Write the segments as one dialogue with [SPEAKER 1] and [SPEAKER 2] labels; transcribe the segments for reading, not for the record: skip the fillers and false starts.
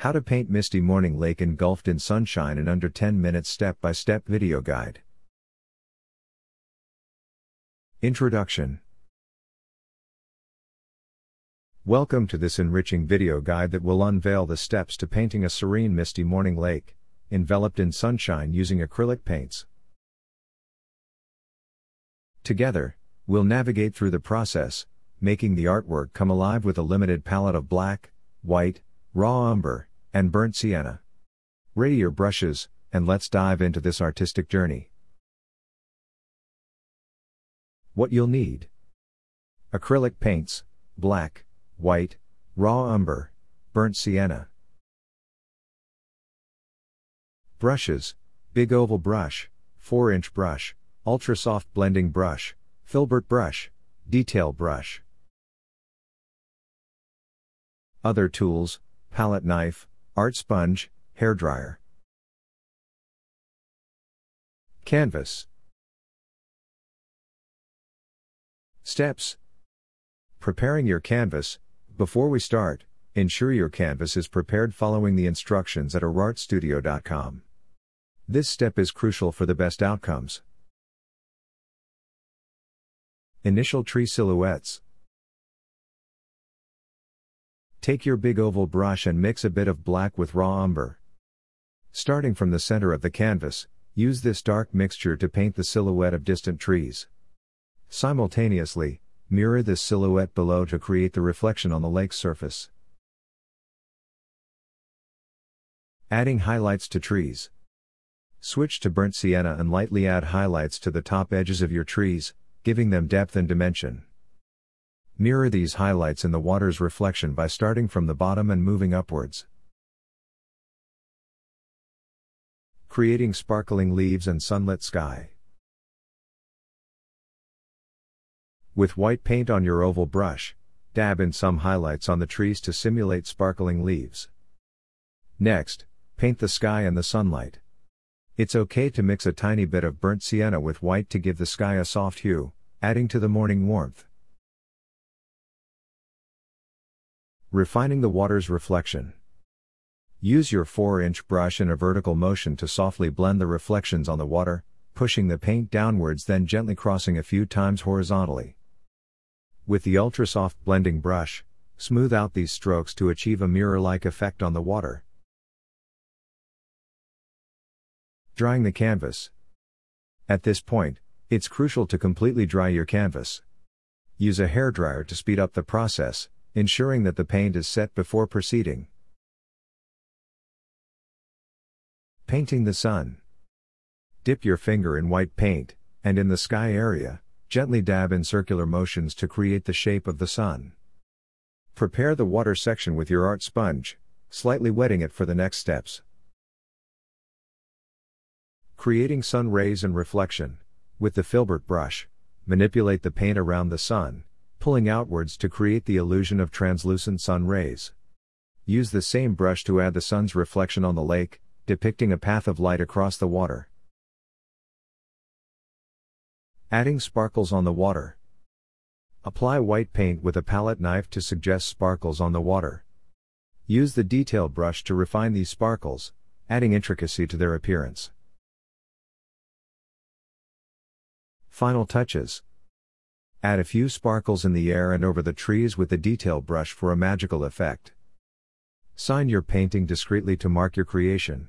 [SPEAKER 1] How to paint misty morning lake engulfed in sunshine in under 10 minutes step-by-step video guide. Introduction. Welcome to this enriching video guide that will unveil the steps to painting a serene misty morning lake, enveloped in sunshine using acrylic paints. Together, we'll navigate through the process, making the artwork come alive with a limited palette of black, white, raw umber, and burnt sienna. Ready your brushes, and let's dive into this artistic journey. What you'll need: acrylic paints, black, white, raw umber, burnt sienna. Brushes: big oval brush, 4-inch brush, ultra soft blending brush, filbert brush, detail brush. Other tools: palette knife, art sponge, hairdryer. Canvas. Steps. Preparing your canvas. Before we start, ensure your canvas is prepared following the instructions at urartstudio.com. This step is crucial for the best outcomes. Initial tree silhouettes. Take your big oval brush and mix a bit of black with raw umber. Starting from the center of the canvas, use this dark mixture to paint the silhouette of distant trees. Simultaneously, mirror this silhouette below to create the reflection on the lake's surface. Adding highlights to trees. Switch to burnt sienna and lightly add highlights to the top edges of your trees, giving them depth and dimension. Mirror these highlights in the water's reflection by starting from the bottom and moving upwards. Creating sparkling leaves and sunlit sky. With white paint on your oval brush, dab in some highlights on the trees to simulate sparkling leaves. Next, paint the sky and the sunlight. It's okay to mix a tiny bit of burnt sienna with white to give the sky a soft hue, adding to the morning warmth. Refining the water's reflection. Use your 4-inch brush in a vertical motion to softly blend the reflections on the water, pushing the paint downwards, then gently crossing a few times horizontally. With the ultra-soft blending brush, smooth out these strokes to achieve a mirror-like effect on the water. Drying the canvas. At this point, it's crucial to completely dry your canvas. Use a hairdryer to speed up the process, ensuring that the paint is set before proceeding. Painting the sun. Dip your finger in white paint, and in the sky area, gently dab in circular motions to create the shape of the sun. Prepare the water section with your art sponge, slightly wetting it for the next steps. Creating sun rays and reflection. With the filbert brush, manipulate the paint around the sun, pulling outwards to create the illusion of translucent sun rays. Use the same brush to add the sun's reflection on the lake, depicting a path of light across the water. Adding sparkles on the water. Apply white paint with a palette knife to suggest sparkles on the water. Use the detail brush to refine these sparkles, adding intricacy to their appearance. Final touches. Add a few sparkles in the air and over the trees with the detail brush for a magical effect. Sign your painting discreetly to mark your creation.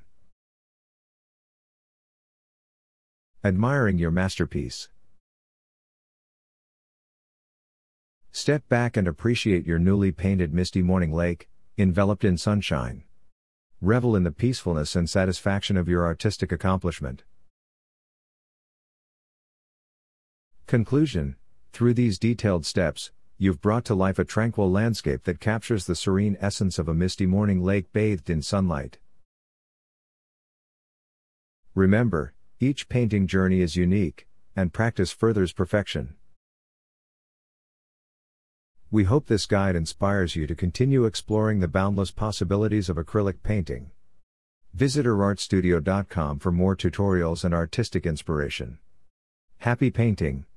[SPEAKER 1] Admiring your masterpiece. Step back and appreciate your newly painted misty morning lake, enveloped in sunshine. Revel in the peacefulness and satisfaction of your artistic accomplishment. Conclusion. Through these detailed steps, you've brought to life a tranquil landscape that captures the serene essence of a misty morning lake bathed in sunlight. Remember, each painting journey is unique, and practice furthers perfection. We hope this guide inspires you to continue exploring the boundless possibilities of acrylic painting. Visit urartstudio.com for more tutorials and artistic inspiration. Happy painting!